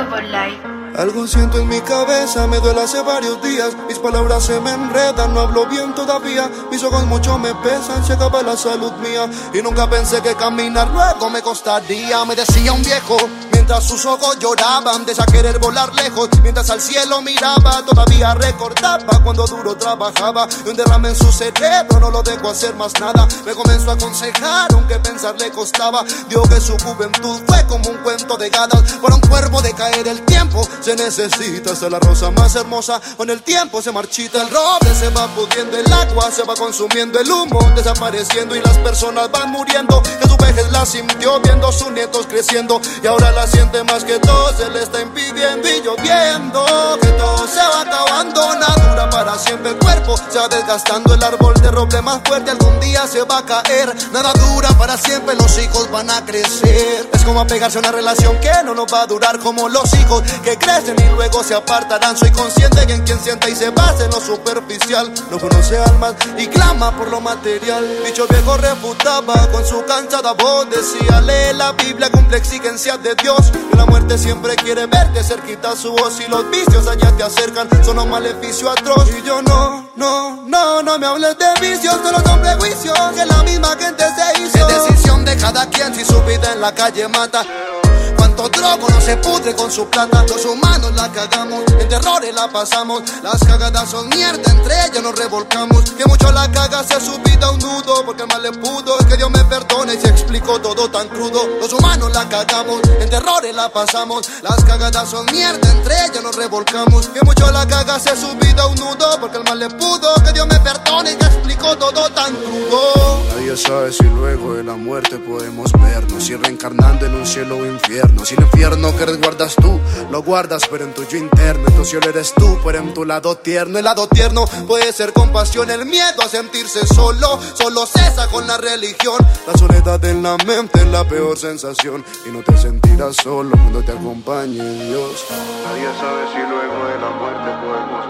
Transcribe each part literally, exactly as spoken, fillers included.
Global Life. Algo siento en mi cabeza, me duele hace varios días. Mis palabras se me enredan, no hablo bien todavía. Mis ojos mucho me pesan, se acaba la salud mía. Y nunca pensé que caminar luego me costaría. Me decía un viejo, mientras sus ojos lloraban, de ya querer volar lejos. Mientras al cielo miraba, todavía recordaba cuando duro trabajaba. Y un derrame en su cerebro no lo dejó hacer más nada. Me comenzó a aconsejar, aunque pensar le costaba. Dijo que su juventud fue como un cuento de hadas. Para un cuervo de caer el tiempo se necesita ser la rosa más hermosa. Con el tiempo se marchita el roble, se va pudiendo el agua, se va consumiendo el humo, desapareciendo y las personas van muriendo. Que su vejez la sintió viendo sus nietos creciendo y ahora la siente más que todo, se le está impidiendo y lloviendo. Que todo se va acabando, nada dura para siempre. El cuerpo se va desgastando, el árbol de roble más fuerte algún día se va a caer. Nada dura para siempre, los hijos van a crecer. Es como apegarse a una relación que no nos va a durar, como los hijos que crecen y luego se apartarán. Soy consciente que en quien sienta y se basa en lo superficial no conoce almas y clama por lo material. Dicho viejo refutaba con su cansada voz, decía: lee la Biblia, cumple exigencias de Dios. Que la muerte siempre quiere verte cerquita su voz y los vicios allá te acercan, son un maleficio atroz. Y yo no, no, no, no me hables de vicios, solo son prejuicios que la misma gente se hizo. Es decisión de cada quien si su vida en la calle mata. Cuánto drogo no se pudre con su plata. Los humanos la cagamos, en terrores la pasamos. Las cagadas son mierda, entre ellas nos revolcamos. Que mucho la caga se ha subido a un nudo, porque el mal le pudo. Es que Dios me perdone y se explicó todo tan crudo. Los humanos la cagamos, en terrores la pasamos. Las cagadas son mierda, entre ellas nos revolcamos. Que mucho la caga se ha subido a un nudo, porque el mal le pudo. Que Dios me perdone y se explicó todo tan crudo. Nadie sabe si luego de la muerte podemos vernos, si reencarnando en un cielo o infierno. Si el infierno que resguardas tú, lo guardas pero en tu yo interno. En tu cielo eres tú, pero en tu lado tierno. El lado tierno puede ser compasión, el miedo a sentirse solo, solo cesa con la religión. La soledad en la mente es la peor sensación, y no te sentirás solo cuando te acompañe Dios. Nadie sabe si luego de la muerte podemos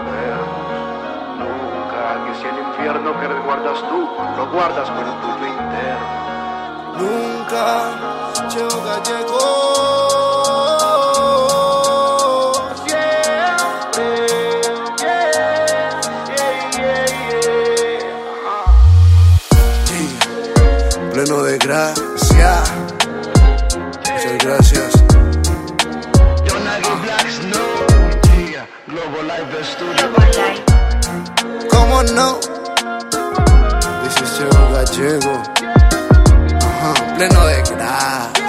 vernos nunca. Que si el infierno que resguardas tú, lo guardas pero en tu yo interno. Nunca, Cheo Gallego. Pleno de gracia. Muchas gracias. Global Life. ¿Cómo no? This is Cheo Gallego. Ajá. Pleno de gracia.